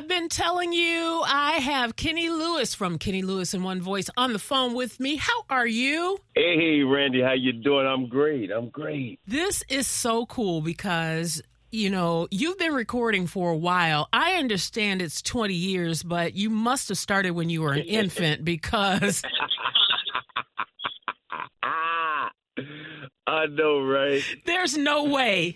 I've been telling you, I have Kenny Lewis from Kenny Lewis in One Voice on the phone with me. How are you? Hey, Randy, how you doing? I'm great. This is so cool because, you know, you've been recording for a while. I understand it's 20 years, but you must have started when you were an infant because... I know, right? There's no way.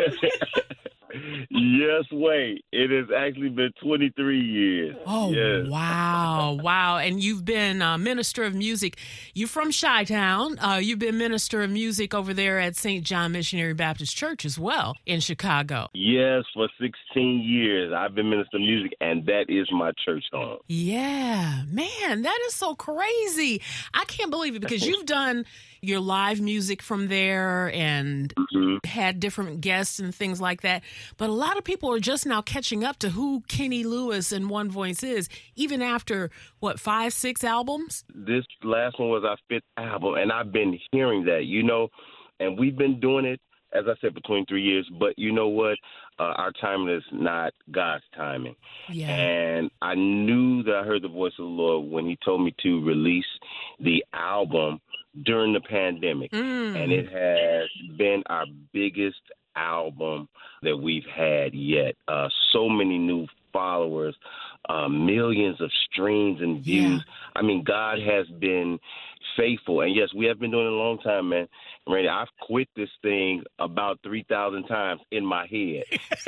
Yes, wait. It has actually been 23 years. Oh, yes. Wow. And you've been minister of music. You're from Chi-Town. You've been minister of music over there at St. John Missionary Baptist Church as well in Chicago. Yes, for 16 years. I've been minister of music, and that is my church home. Yeah, man, that is so crazy. I can't believe it because you've done your live music from there and had different guests and things like that. But a lot of people are just now catching up to who Kenny Lewis in One Voice is, even after, 5, 6 albums? This last one was our 5th album, and I've been hearing that, and we've been doing it, as I said, between 3 years. But you know what? Our timing is not God's timing. Yeah. And I knew that I heard the voice of the Lord when he told me to release the album during the pandemic. And it has been our biggest album that we've had yet. So many new followers, millions of streams and views. Yeah. I mean, God has been faithful. And yes, we have been doing it a long time, man. Randy, I've quit this thing about 3,000 times in my head.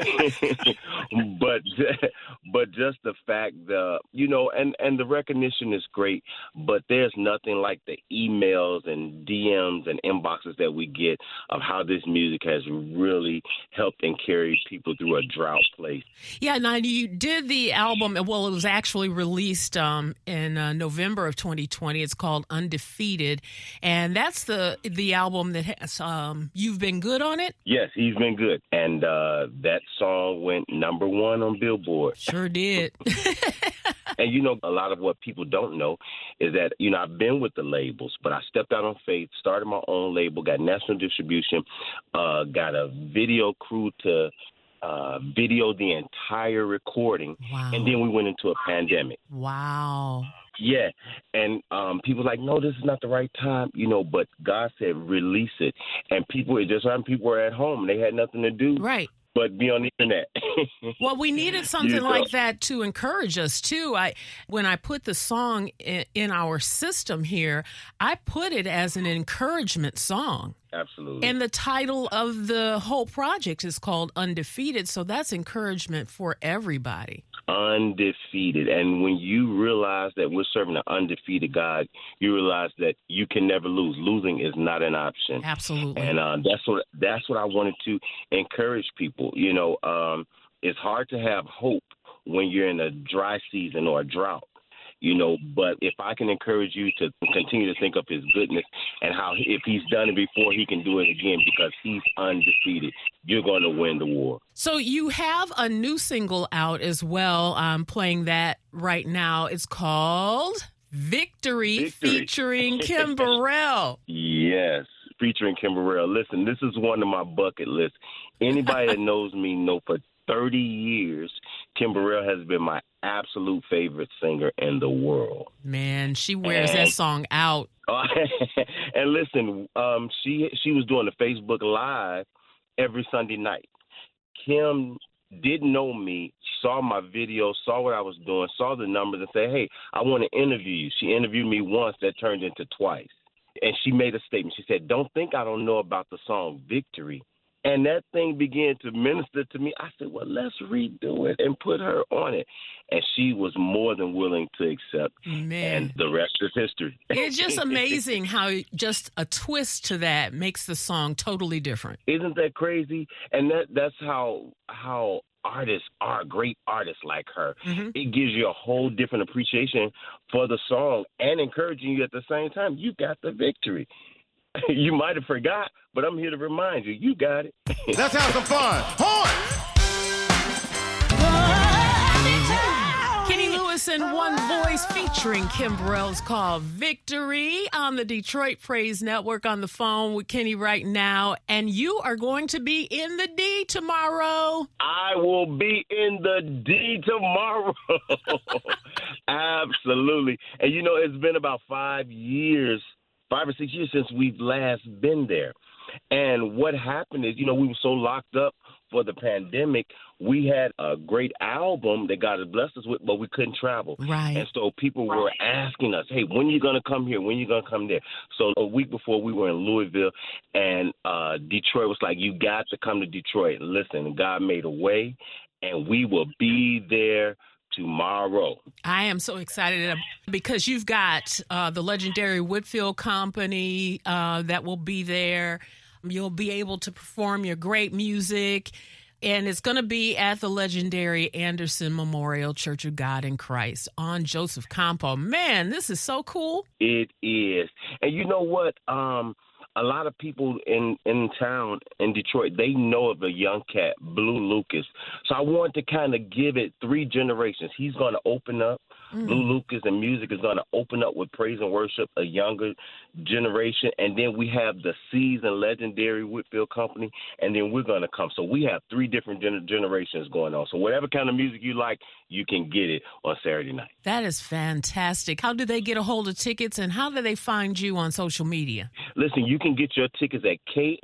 but just the fact that, and the recognition is great, but there's nothing like the emails and DMs and inboxes that we get of how this music has really helped and carried people through a drought place. Yeah, now you did the album, well, it was actually released in November of 2020. It's called Undefeated, and that's the album that has You've Been Good on it? Yes, he's been good. And that song went number 1 on Billboard. Sure did. And, a lot of what people don't know is that, I've been with the labels, but I stepped out on faith, started my own label, got national distribution, got a video crew to video the entire recording. Wow. And then we went into a pandemic. Wow. Yeah, and people like, no, this is not the right time, but God said release it. And people were at home. They had nothing to do. Right. But be on the internet. Well, we needed something like that to encourage us, too. When I put the song in our system here, I put it as an encouragement song. Absolutely. And the title of the whole project is called Undefeated, so that's encouragement for everybody. Undefeated. And when you realize that we're serving an undefeated God, you realize that you can never lose. Losing is not an option. Absolutely. And that's what I wanted to encourage people. It's hard to have hope when you're in a dry season or a drought. But if I can encourage you to continue to think of his goodness and how if he's done it before, he can do it again because he's undefeated, you're going to win the war. So you have a new single out as well. I'm playing that right now. It's called Victory. Featuring Kim Burrell. Yes, featuring Kim Burrell. Listen, this is one of my bucket lists. Anybody that knows me know for 30 years, Kim Burrell has been my absolute favorite singer in the world. Man, she wears that song out. And listen, she was doing a Facebook Live every Sunday night. Kim didn't know me, saw my video, saw what I was doing, saw the numbers, and said, hey, I want to interview you. She interviewed me once. That turned into twice. And she made a statement. She said, don't think I don't know about the song Victory. And that thing began to minister to me. I said, well, let's redo it and put her on it. And she was more than willing to accept. Man. And the rest is history. It's just amazing how just a twist to that makes the song totally different. Isn't that crazy? And that's how artists are, great artists like her. Mm-hmm. It gives you a whole different appreciation for the song and encouraging you at the same time. You got the victory. You might have forgot, but I'm here to remind you, you got it. Let's have some fun. Horns! Kenny Lewis in One Voice featuring featuring Kim Burrell's called Victory on the Detroit Praise Network. On the phone with Kenny right now, and you are going to be in the D tomorrow. I will be in the D tomorrow. Absolutely. And, you know, it's been about 5 or 6 years since we've last been there. And what happened is, you know, we were so locked up for the pandemic. We had a great album that God has blessed us with, but we couldn't travel. Right. And so people were asking us, hey, when are you going to come here? When are you going to come there? So a week before, we were in Louisville, and Detroit was like, you got to come to Detroit. Listen, God made a way, and we will be there tomorrow. I am so excited because you've got the legendary Whitfield Company that will be there. You'll be able to perform your great music, and it's going to be at the legendary Anderson Memorial Church of God in Christ on Joseph Campo. Man, this is so cool. It is. And you know what? A lot of people in town in Detroit, they know of a young cat, Blue Lucas. So I want to kind of give it 3 generations. He's going to open up. Blue Lucas and music is going to open up with praise and worship, a younger generation. And then we have the seasoned legendary Whitfield Company, and then we're going to come. So we have 3 different generations going on. So whatever kind of music you like, you can get it on Saturday night. That is fantastic. How do they get a hold of tickets, and how do they find you on social media? Listen, you can get your tickets at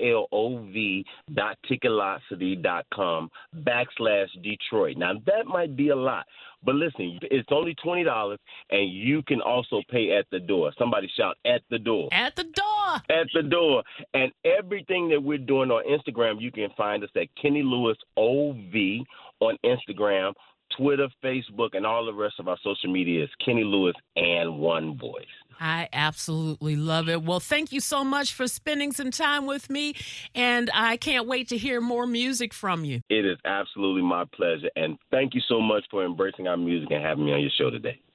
klov.ticketlotsity.com/Detroit. Now, that might be a lot, but listen, it's only $20, and you can also pay at the door. Somebody shout, at the door. At the door. At the door. And everything that we're doing on Instagram, you can find us at Kenny Lewis OV on Instagram, Twitter, Facebook, and all the rest of our social media is Kenny Lewis and One Voice. I absolutely love it. Well, thank you so much for spending some time with me, and I can't wait to hear more music from you. It is absolutely my pleasure, and thank you so much for embracing our music and having me on your show today.